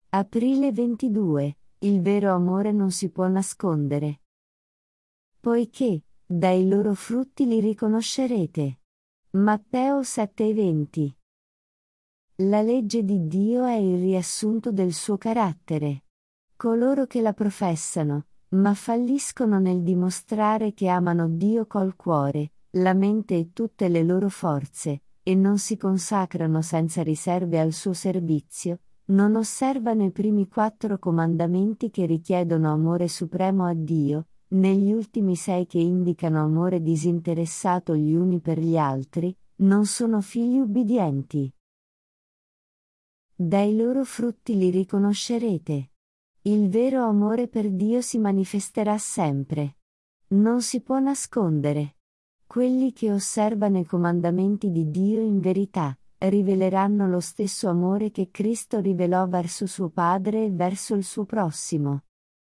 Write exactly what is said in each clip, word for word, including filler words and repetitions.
Aprile ventidue. Il vero amore non si può nascondere. Poiché, dai loro frutti li riconoscerete. Matteo sette e venti. La legge di Dio è il riassunto del suo carattere. Coloro che la professano, ma falliscono nel dimostrare che amano Dio col cuore, la mente e tutte le loro forze, e non si consacrano senza riserve al suo servizio, non osservano i primi quattro comandamenti che richiedono amore supremo a Dio, negli ultimi sei che indicano amore disinteressato gli uni per gli altri, non sono figli ubbidienti. Dai loro frutti li riconoscerete. Il vero amore per Dio si manifesterà sempre. Non si può nascondere. Quelli che osservano i comandamenti di Dio in verità, riveleranno lo stesso amore che Cristo rivelò verso suo Padre e verso il suo prossimo.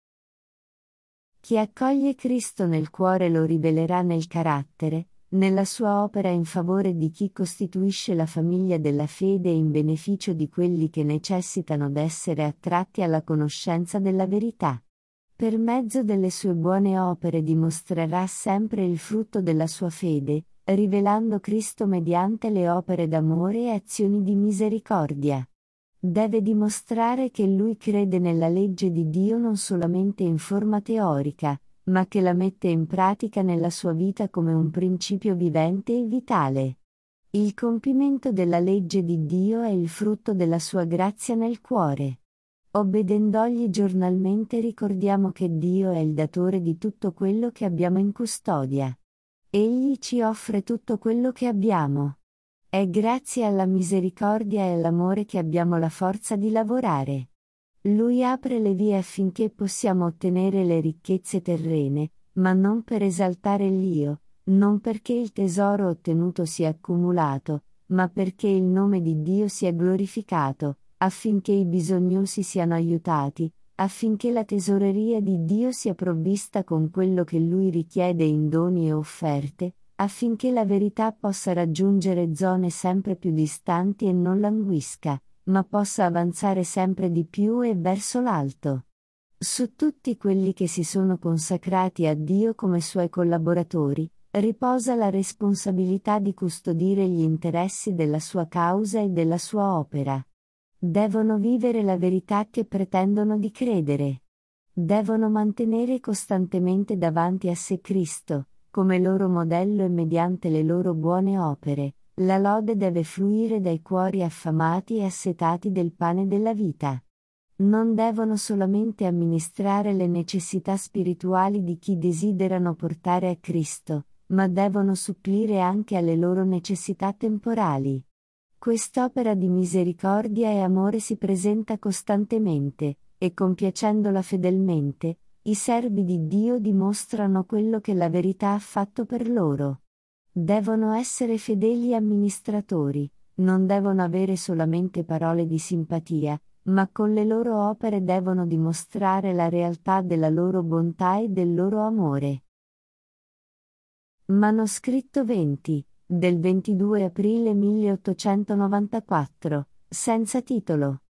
Chi accoglie Cristo nel cuore lo rivelerà nel carattere, nella sua opera in favore di chi costituisce la famiglia della fede e in beneficio di quelli che necessitano d'essere attratti alla conoscenza della verità. Per mezzo delle sue buone opere dimostrerà sempre il frutto della sua fede, rivelando Cristo mediante le opere d'amore e azioni di misericordia. Deve dimostrare che lui crede nella legge di Dio non solamente in forma teorica, ma che la mette in pratica nella sua vita come un principio vivente e vitale. Il compimento della legge di Dio è il frutto della sua grazia nel cuore. Obbedendogli giornalmente ricordiamo che Dio è il datore di tutto quello che abbiamo in custodia. Egli ci offre tutto quello che abbiamo. È grazie alla misericordia e all'amore che abbiamo la forza di lavorare. Lui apre le vie affinché possiamo ottenere le ricchezze terrene, ma non per esaltare l'Io, non perché il tesoro ottenuto sia accumulato, ma perché il nome di Dio sia glorificato, affinché i bisognosi siano aiutati, affinché la tesoreria di Dio sia provvista con quello che Lui richiede in doni e offerte, affinché la verità possa raggiungere zone sempre più distanti e non languisca, ma possa avanzare sempre di più e verso l'alto. Su tutti quelli che si sono consacrati a Dio come suoi collaboratori, riposa la responsabilità di custodire gli interessi della sua causa e della sua opera. Devono vivere la verità che pretendono di credere. Devono mantenere costantemente davanti a sé Cristo, come loro modello e mediante le loro buone opere. La lode deve fluire dai cuori affamati e assetati del pane della vita. Non devono solamente amministrare le necessità spirituali di chi desiderano portare a Cristo, ma devono supplire anche alle loro necessità temporali. Quest'opera di misericordia e amore si presenta costantemente, e compiacendola fedelmente, i servi di Dio dimostrano quello che la verità ha fatto per loro. Devono essere fedeli amministratori, non devono avere solamente parole di simpatia, ma con le loro opere devono dimostrare la realtà della loro bontà e del loro amore. Manoscritto venti, del ventidue aprile milleottocentonovantaquattro, senza titolo.